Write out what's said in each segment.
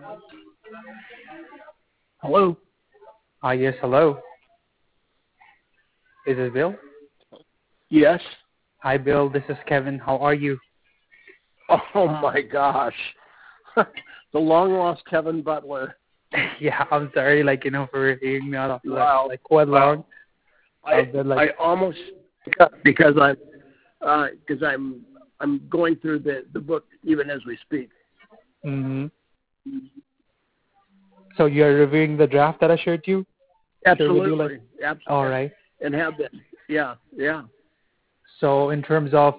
Hello. Yes, hello. Is this Bill? Yes. Hi, Bill. This is Kevin. How are you? Oh my gosh, the long lost Kevin Butler. Yeah, I'm sorry, for hearing me out of Wow. quite long. I almost because I'm going through the book even as we speak. Mm-hmm. So you're reviewing the draft that I shared you? Absolutely. Absolutely. All right. And have been. Yeah. So in terms of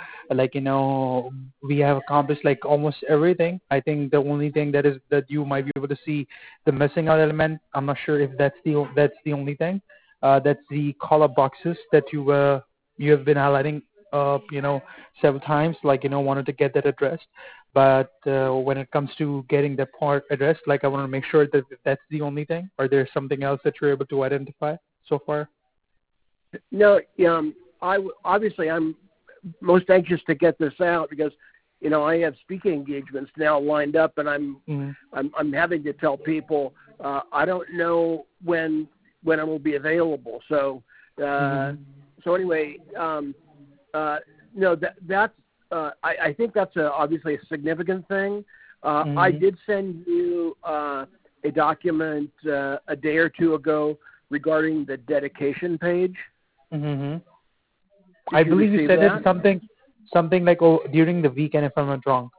we have accomplished almost everything. I think the only thing that you might be able to see the missing out element. I'm not sure if that's the only thing. That's the call up boxes that you have been highlighting several times. Wanted to get that addressed. But when it comes to getting that part addressed, I want to make sure that that's the only thing. Or there's something else that you're able to identify so far? No. I'm most anxious to get this out because I have speaking engagements now lined up, and I'm having to tell people I don't know when I will be available. So anyway, no, that's I think that's obviously a significant thing. I did send you a document a day or two ago regarding the dedication page. Mm-hmm. I believe you said it something like during the weekend, if I'm not wrong.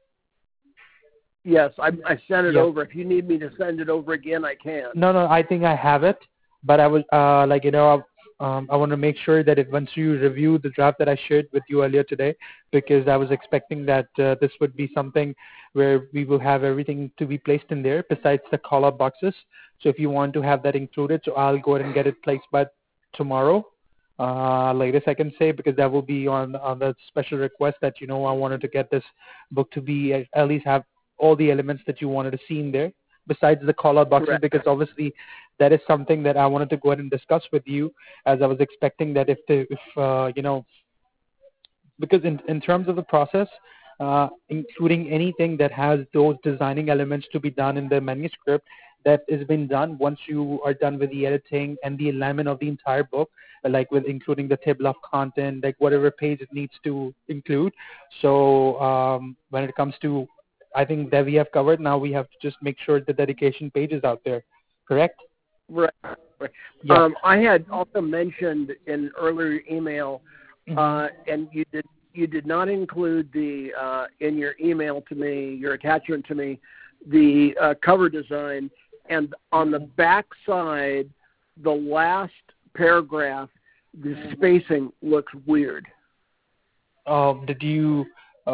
Yes, I sent it over. If you need me to send it over again, I can. No, I think I have it, but I was I want to make sure that once you review the draft that I shared with you earlier today, because I was expecting that this would be something where we will have everything to be placed in there besides the call-up boxes. So if you want to have that included, so I'll go ahead and get it placed by tomorrow. Latest I can say, because that will be on the special request that I wanted to get this book to be at least have all the elements that you wanted to see in there besides the call-out boxes. Correct. Because obviously that is something that I wanted to go ahead and discuss with you, as I was expecting that because in terms of the process, including anything that has those designing elements to be done in the manuscript, that is been done once you are done with the editing and the alignment of the entire book, with including the table of content, whatever page it needs to include. So when it comes to, I think that we have covered. Now we have to just make sure the dedication page is out there. Correct? Right. Yeah. I had also mentioned in an earlier email, and you did not include the in your email to me, your attachment to me, the cover design, and on the back side, the last paragraph, the spacing looks weird. Did you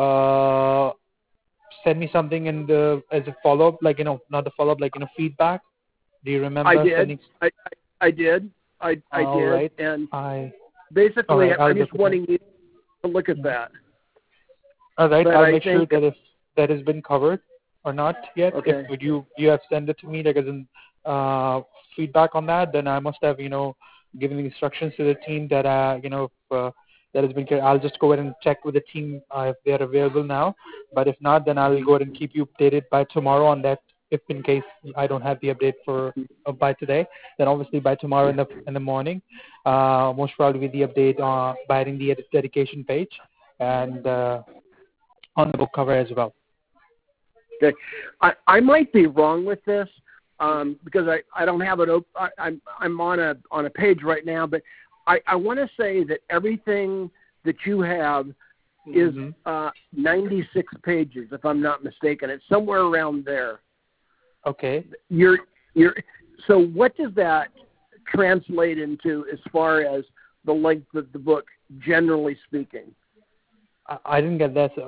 send me something as a follow-up, not the follow-up, feedback? Do you remember? I did. I did. I did. Right. And basically, I'm just wanting you to look at that. All right. I'll make sure that if that has been covered or not yet. Okay. If you have sent it to me, as in feedback on that, then I must have given the instructions to the team that if that has been clear. I'll just go ahead and check with the team if they are available now. But if not, then I'll go ahead and keep you updated by tomorrow on that. If in case I don't have the update for by today, then obviously by tomorrow in the morning, most probably the update by adding the dedication page and on the book cover as well. Okay, I might be wrong with this because I don't have it. I'm on a page right now, but I want to say that everything that you have is 96 pages, if I'm not mistaken. It's somewhere around there. Okay. So what does that translate into as far as the length of the book, generally speaking? I didn't get that.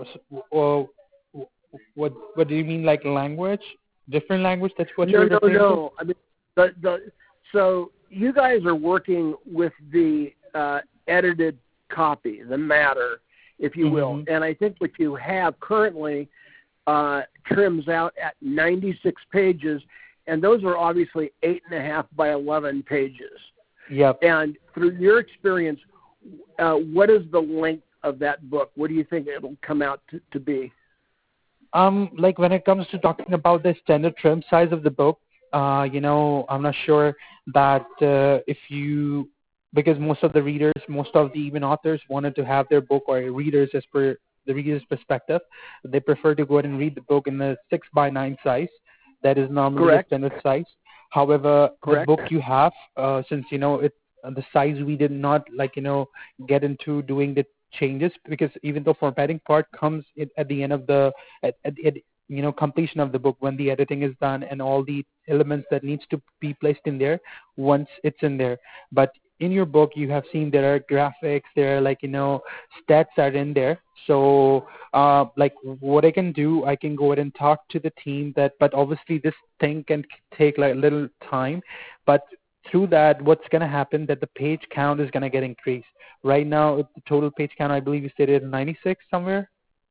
What do you mean, like language? Different language? That's what you're referring to? No. I mean, so you guys are working with the edited copy, the matter, if you will. And I think what you have currently trims out at 96 pages, and those are obviously 8.5 by 11 pages. Yep. And through your experience, what is the length of that book? What do you think it'll come out to be? Like when it comes to talking about the standard trim size of the book, I'm not sure that if you, because most of the readers, most of the even authors wanted to have their book, or readers as per the reader's perspective, they prefer to go ahead and read the book in the 6:9 size. That is normally the Correct. standard size. However, the Correct. book you have, since it the size we did not get into doing the changes, because even though formatting part comes at the end of the at completion of the book, when the editing is done and all the elements that needs to be placed in there once it's in there. But in your book you have seen there are graphics, there are stats are in there. So like what I can do, I can go ahead and talk to the team that, but obviously this thing can take like a little time, but through that what's going to happen, that the page count is going to get increased. Right now the total page count, I believe you stated 96 somewhere.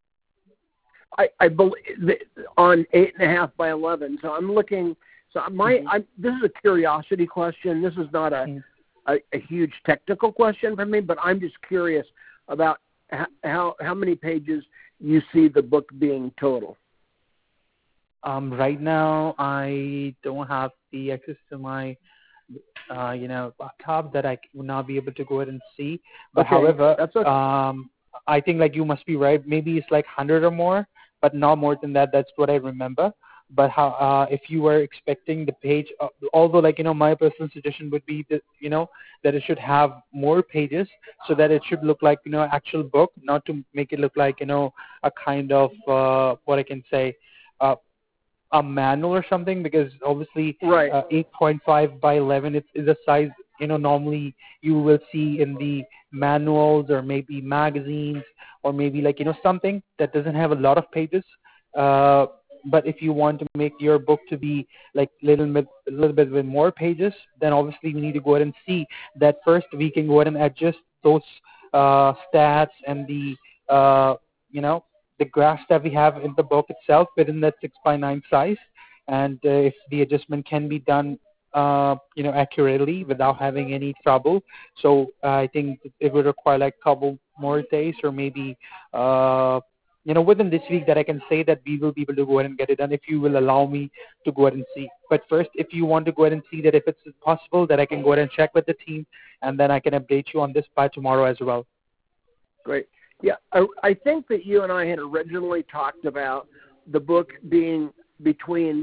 I believe on 8.5 by 11. So I'm looking. So this is a curiosity question. This is not a huge technical question for me, but I'm just curious about how many pages you see the book being total. Right now I don't have the access to my laptop that I would not be able to go ahead and see. But okay. However, That's okay. I think like you must be right. Maybe it's like 100 or more, but not more than that. That's what I remember. But if you were expecting the page, although my personal suggestion would be that that it should have more pages, so that it should look like actual book, not to make it look like a kind of what I can say. A manual or something, because obviously right. 8.5 by 11 is a size normally you will see in the manuals or maybe magazines, or maybe something that doesn't have a lot of pages. But if you want to make your book to be like a little bit with more pages, then obviously we need to go ahead and see that first. We can go ahead and adjust those stats and the the graphs that we have in the book itself within that 6:9 size, and if the adjustment can be done accurately without having any trouble. So I think it would require like a couple more days, or maybe within this week, that I can say that we will be able to go ahead and get it done, if you will allow me to go ahead and see. But first, if you want to go ahead and see that if it's possible, that I can go ahead and check with the team, and then I can update you on this by tomorrow as well. Great. Yeah, I think that you and I had originally talked about the book being between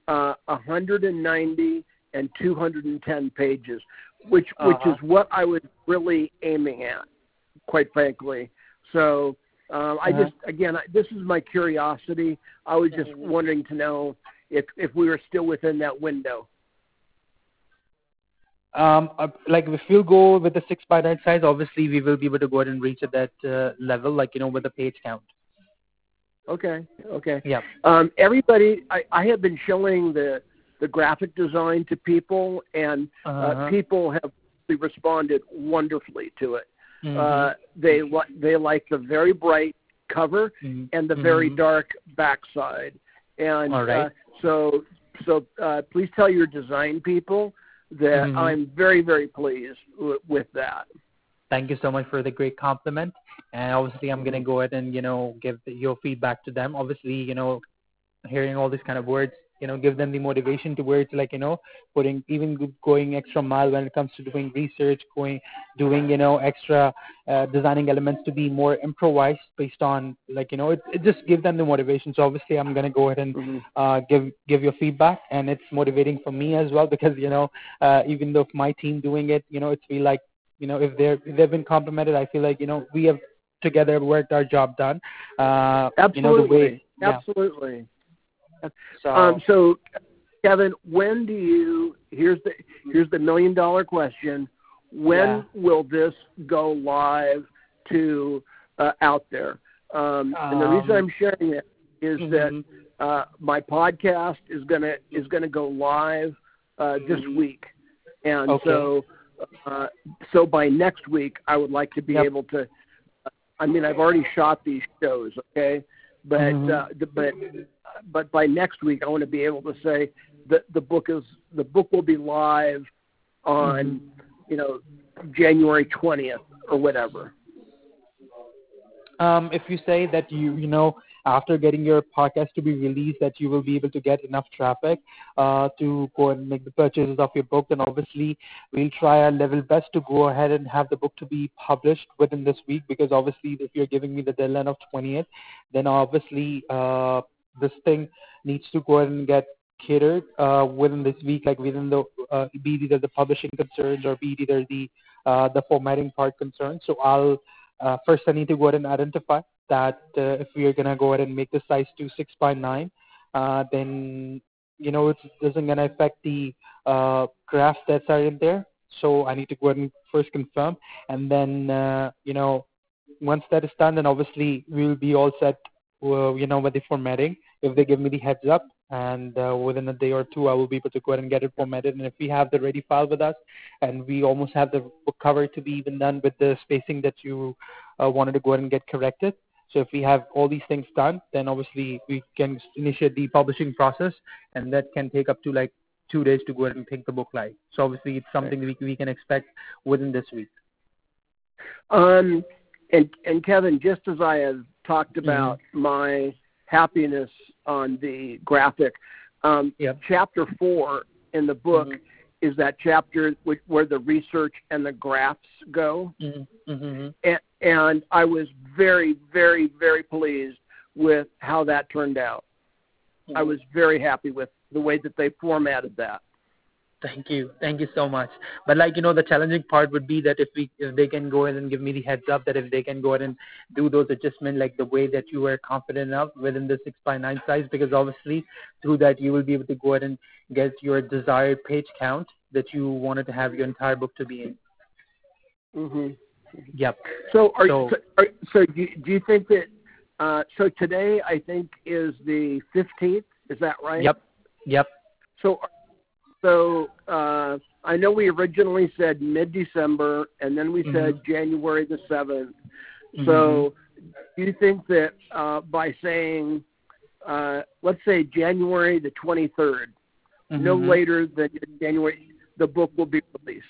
190 and 210 pages, which is what I was really aiming at, quite frankly. So this is my curiosity. I was just wanting to know if we were still within that window. Like if we'll go with the 6:9 size, obviously we will be able to go ahead and reach at that level, with the page count. Okay. Yeah. Everybody, I have been showing the graphic design to people, and people have responded wonderfully to it. Mm-hmm. They like the very bright cover and the very dark backside, and all right. So please tell your design people that I'm very, very pleased with that. Thank you so much for the great compliment. And obviously I'm going to go ahead and, give your feedback to them. Obviously, hearing all these kind of words, give them the motivation to where it's like, going extra mile when it comes to doing research, doing extra designing elements to be more improvised based on it just give them the motivation. So obviously I'm going to go ahead and give your feedback, and it's motivating for me as well, because even though my team doing it, it's feel like if they've been complimented, I feel like we have together worked our job done. Absolutely. Absolutely. So Kevin, when do you? Here's the $1 million question. When will this go live to out there? And the reason I'm sharing it is that my podcast is gonna go live this week, and so by next week I would like to be able to. I mean, I've already shot these shows, okay, but by next week I want to be able to say that the book will be live on January 20th or whatever. If you say that after getting your podcast to be released that you will be able to get enough traffic to go and make the purchases of your book, then obviously we'll try our level best to go ahead and have the book to be published within this week, because obviously if you're giving me the deadline of 20th, then obviously this thing needs to go ahead and get catered within this week, like within the be it either the publishing concerns or be it either the formatting part concerns. So I'll first I need to go ahead and identify that if we are gonna go ahead and make the size to 6 by 9, then it doesn't gonna affect the graphs that are in there. So I need to go ahead and first confirm, and then once that is done, then obviously we'll be all set. With the formatting, if they give me the heads up, and within a day or two, I will be able to go ahead and get it formatted. And if we have the ready file with us, and we almost have the book cover to be even done with the spacing that you wanted to go ahead and get corrected. So if we have all these things done, then obviously we can initiate the publishing process, and that can take up to like 2 days to go ahead and take the book live. So obviously it's something we can expect within this week. And Kevin, just as I have talked about my happiness on the graphic, Chapter 4 in the book is that chapter where the research and the graphs go. And I was very, very, very pleased with how that turned out. I was very happy with the way that they formatted that. Thank you so much. But the challenging part would be that if they can go ahead and give me the heads up that if they can go ahead and do those adjustments like the way that you were confident enough within the 6 by 9 size, because obviously through that you will be able to go ahead and get your desired page count that you wanted to have your entire book to be in. Yep. So do you think that so today I think is the 15th? Is that right? Yep. So I know we originally said mid-December, and then we said January the 7th. So do you think that by saying, let's say January the 23rd, no later than January, the book will be released?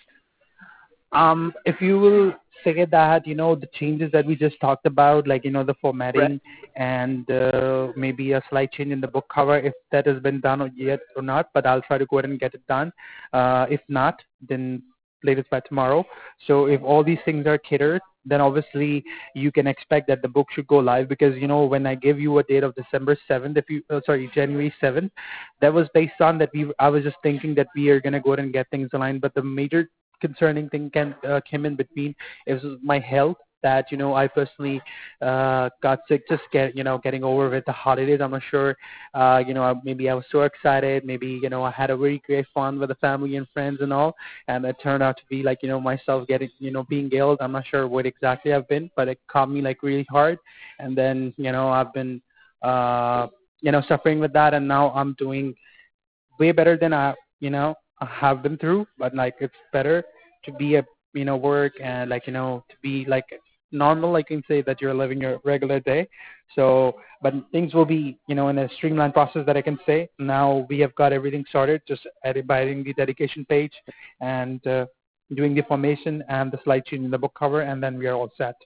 If you will say that, the changes that we just talked about, like, the formatting and maybe a slight change in the book cover, if that has been done yet or not, but I'll try to go ahead and get it done. If not, then latest by tomorrow. So if all these things are catered, then obviously you can expect that the book should go live, because, when I give you a date of December 7th, January 7th, that was based on that I was just thinking that we are going to go ahead and get things aligned, but the major concerning thing came in between is my health, that I personally got sick just getting over with the holidays. I'm not sure maybe I was so excited, maybe I had a very great fun with the family and friends and all, and it turned out to be like myself getting being ill. I'm not sure what exactly I've been, but it caught me like really hard, and then I've been suffering with that, and now I'm doing way better than I have been through. But like it's better to be a work and to be like normal. I can say that you're living your regular day. So, but things will be in a streamlined process that I can say. Now we have got everything started, just editing the dedication page and doing the formation and the slight change in the book cover, and then we are all set.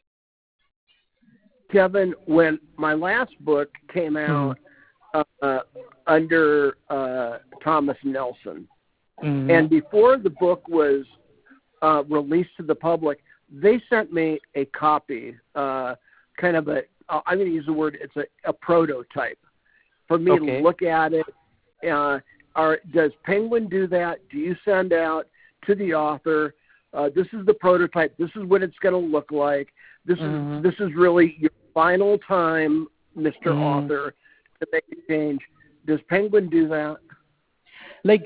Kevin, when my last book came out under Thomas Nelson, and before the book was released to the public, they sent me a copy, kind of I'm going to use the word, it's a prototype for me to look at it. Does Penguin do that? Do you send out to the author, this is the prototype, this is what it's going to look like, this is really your final time, Mr. Author, to make a change? Does Penguin do that? Like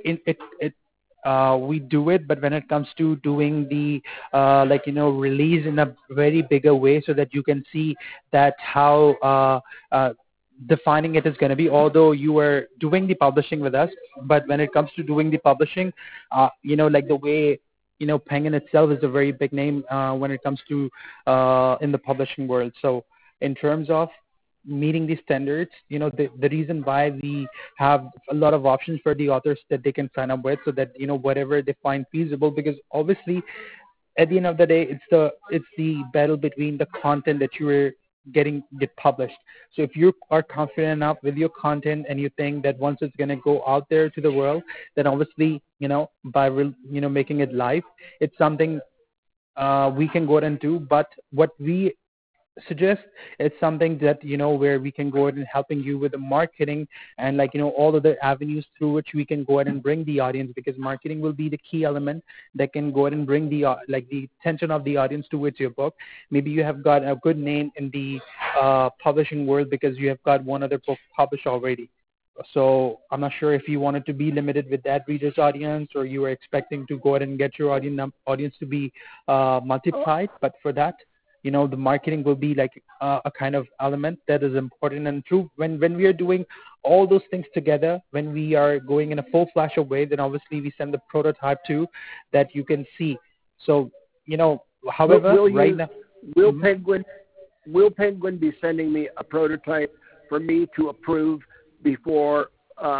we do it, but when it comes to doing the release in a very bigger way, so that you can see that how defining it is going to be. Although you are doing the publishing with us, but when it comes to doing the publishing, like the way Penguin itself is a very big name when it comes to in the publishing world. So in terms of meeting these standards, the reason why we have a lot of options for the authors that they can sign up with, so that whatever they find feasible, because obviously at the end of the day it's the battle between the content that you are get published. So if you are confident enough with your content and you think that once it's going to go out there to the world, then obviously, by making it live, it's something we can go ahead and do. But what we suggest is something that where we can go ahead and helping you with the marketing and all of the avenues through which we can go ahead and bring the audience, because marketing will be the key element that can go ahead and bring the the attention of the audience towards your book. Maybe you have got a good name in the publishing world because you have got one other book published already. So I'm not sure if you wanted to be limited with that reader's audience, or you were expecting to go ahead and get your audience to be multiplied. But for that, the marketing will be like a kind of element that is important. And true, when we are doing all those things together, when we are going in a full flash of way, then obviously we send the prototype too that you can see. So, however, now. Will Penguin be sending me a prototype for me to approve before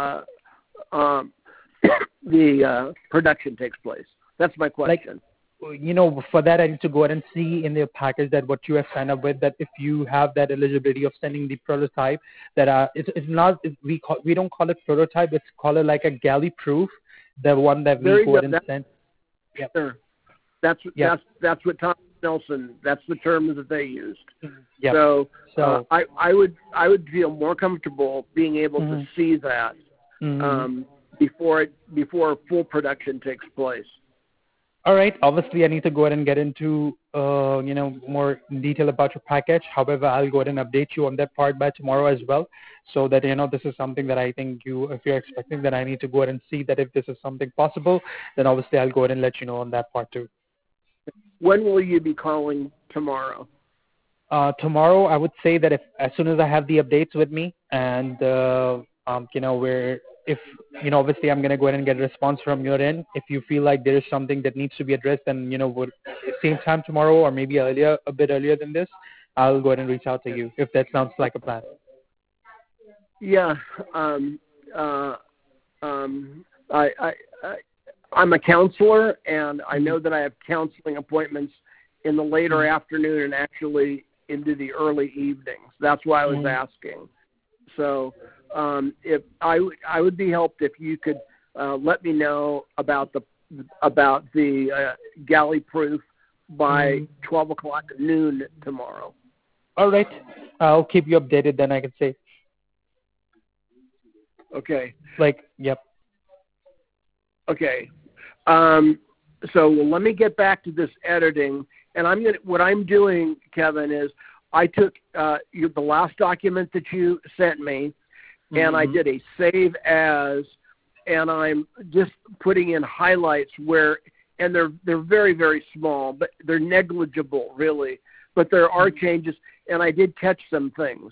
the production takes place? That's my question. For that, I need to go ahead and see in the package that what you have signed up with, that if you have that eligibility of sending the prototype, that it's not, we don't call it prototype, it's called it like a galley proof, the one that we go ahead and send. Yep. Sure. That's what Tom Nelson, that's the term that they used. Yep. So I would feel more comfortable being able to see that before full production takes place. All right. Obviously, I need to go ahead and get into more detail about your package. However, I'll go ahead and update you on that part by tomorrow as well, so that this is something that I think if you're expecting that I need to go ahead and see that if this is something possible, then obviously I'll go ahead and let you know on that part too. When will you be calling tomorrow? Tomorrow, I would say that as soon as I have the updates with me, and if obviously I'm going to go ahead and get a response from your end. If you feel like there is something that needs to be addressed, then would same time tomorrow or maybe a bit earlier than this, I'll go ahead and reach out to you if that sounds like a plan. Yeah. I'm a counselor, and I know that I have counseling appointments in the later afternoon and actually into the early evenings. That's why I was asking. So if I would be helped if you could let me know about the galley proof by 12 o'clock at noon tomorrow. All right. I'll keep you updated then, I can say. Okay. Yep. Okay. So let me get back to this editing, and what I'm doing, Kevin, is I took the last document that you sent me, and I did a save as, and I'm just putting in highlights and they're very, very small, but they're negligible really. But there are changes, and I did catch some things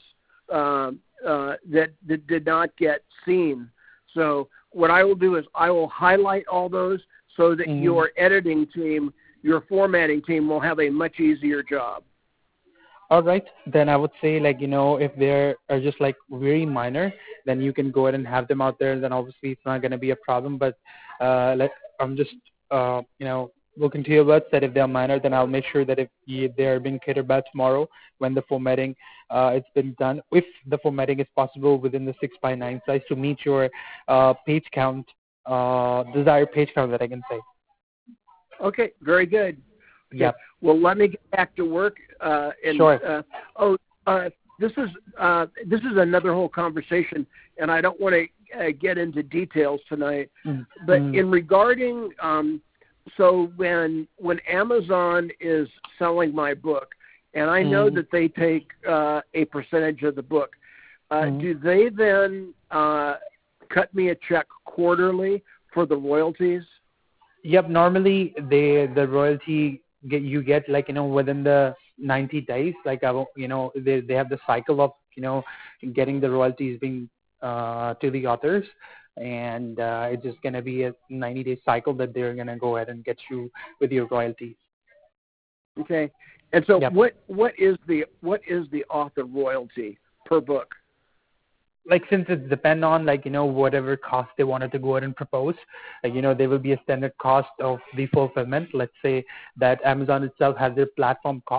that did not get seen. So what I will do is I will highlight all those so that your editing team, your formatting team will have a much easier job. All right. Then I would say, if they are just very minor, then you can go ahead and have them out there. Then obviously it's not going to be a problem. But I'm just, looking to your words that if they're minor, then I'll make sure that if they are being catered by tomorrow when the formatting it's been done, if the formatting is possible within the 6:9 size to meet your page count, desired page count that I can say. Okay, very good. Okay. Yep. Well, let me get back to work. Sure. This is another whole conversation, and I don't want to get into details tonight. But in regarding, so when Amazon is selling my book, and I know that they take a percentage of the book, do they then cut me a check quarterly for the royalties? Yep. Normally, the royalty you get within the 90 days. They have the cycle of getting the royalties being to the authors, and it's just going to be a 90-day cycle that they're going to go ahead and get you with your royalties. Okay. And so yep. what is the author royalty per book? Since it depends on whatever cost they wanted to go ahead and propose, there will be a standard cost of the fulfillment. Let's say that Amazon itself has their platform cost.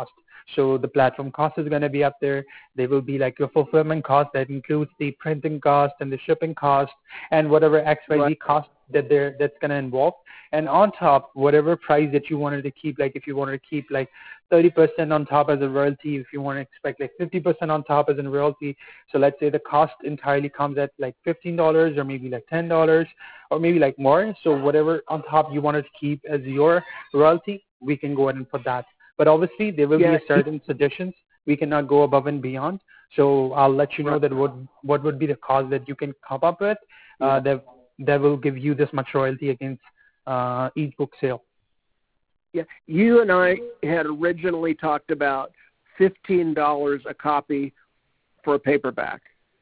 So the platform cost is going to be up there. There will be like your fulfillment cost that includes the printing cost and the shipping cost and whatever XYZ cost that's going to involve. And on top, whatever price that you wanted to keep, like if you wanted to keep like 30% on top as a royalty, if you want to expect like 50% on top as a royalty. So let's say the cost entirely comes at like $15 or maybe like $10 or maybe like more. So whatever on top you wanted to keep as your royalty, we can go ahead and put that. But obviously there will be a certain suggestions. We cannot go above and beyond. So I'll let you know that what would be the cost that you can come up with that will give you this much royalty against each book sale. Yeah, you and I had originally talked about $15 a copy for a paperback.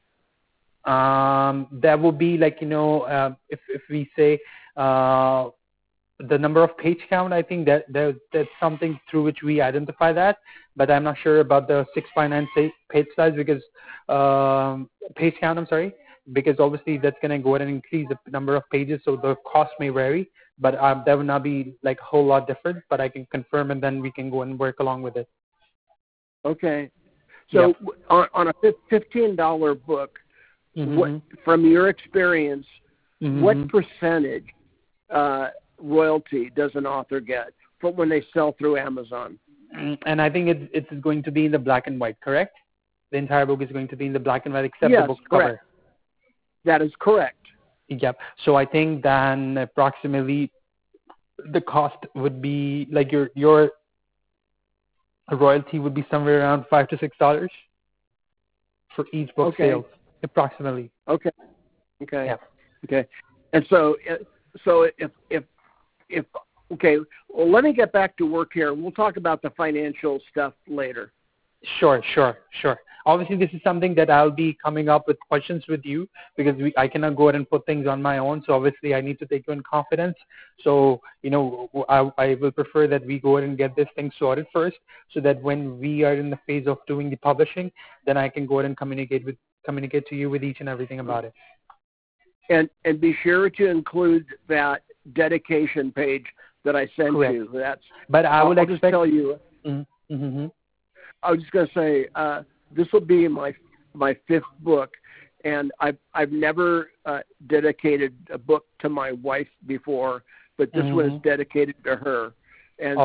That will be like, if we say the number of page count, I think that's something through which we identify that, but I'm not sure about the 6x9 page size because page count, I'm sorry, because obviously that's going to go ahead and increase the number of pages, so the cost may vary, but that would not be like a whole lot different, but I can confirm and then we can go and work along with it. Okay. So on a $15 book, what, from your experience, what percentage royalty does an author get from when they sell through Amazon? And I think it's going to be in the black and white, correct? The entire book is going to be in the black and white except the book cover. That is correct. Yep. So I think then approximately the cost would be like your royalty would be somewhere around $5 to $6 for each book sale, approximately. Okay. Yeah. Okay. And so if well, let me get back to work here. We'll talk about the financial stuff later. Sure. Obviously, this is something that I'll be coming up with questions with you because I cannot go ahead and put things on my own. So obviously, I need to take you in confidence. So, I will prefer that we go ahead and get this thing sorted first so that when we are in the phase of doing the publishing, then I can go ahead and communicate to you with each and everything about it. And be sure to include that dedication page that I sent you. But I would just tell you. I was just going to say this will be my fifth book, and I've never dedicated a book to my wife before, but this one is dedicated to her. And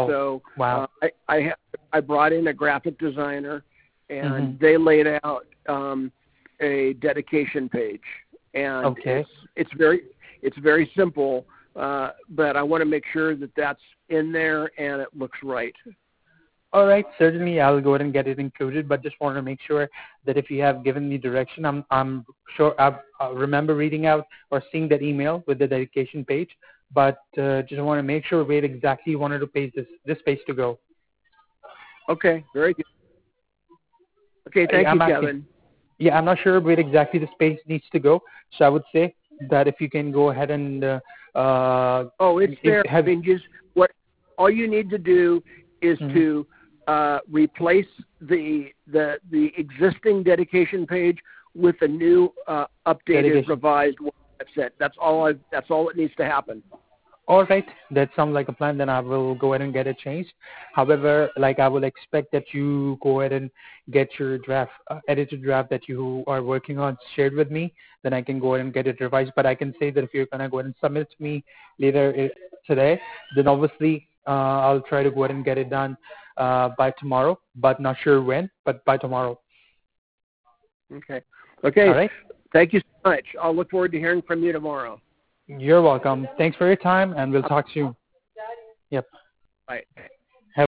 I brought in a graphic designer, and they laid out a dedication page, and it's very simple. But I want to make sure that that's in there and it looks right. All right, certainly I'll go ahead and get it included, but just want to make sure that if you have given me direction, I'm sure I remember reading out or seeing that email with the dedication page, but just want to make sure where exactly you wanted to page this page to go. Okay, very good. Okay, thank you, Kevin. Yeah, I'm not sure where exactly this page needs to go, so I would say that if you can go ahead and it's there. All you need to do is to replace the existing dedication page with a new updated, revised one. That's it. That's all it needs to happen. All right, that sounds like a plan. Then I will go ahead and get it changed. However, I will expect that you go ahead and get your draft, edited draft that you are working on shared with me. Then I can go ahead and get it revised. But I can say that if you're gonna go ahead and submit it to me later today, then obviously I'll try to go ahead and get it done by tomorrow. But not sure when, but by tomorrow. Okay. All right. Thank you so much. I'll look forward to hearing from you tomorrow. You're welcome. Thanks for your time, and we'll talk soon. Yep. Bye.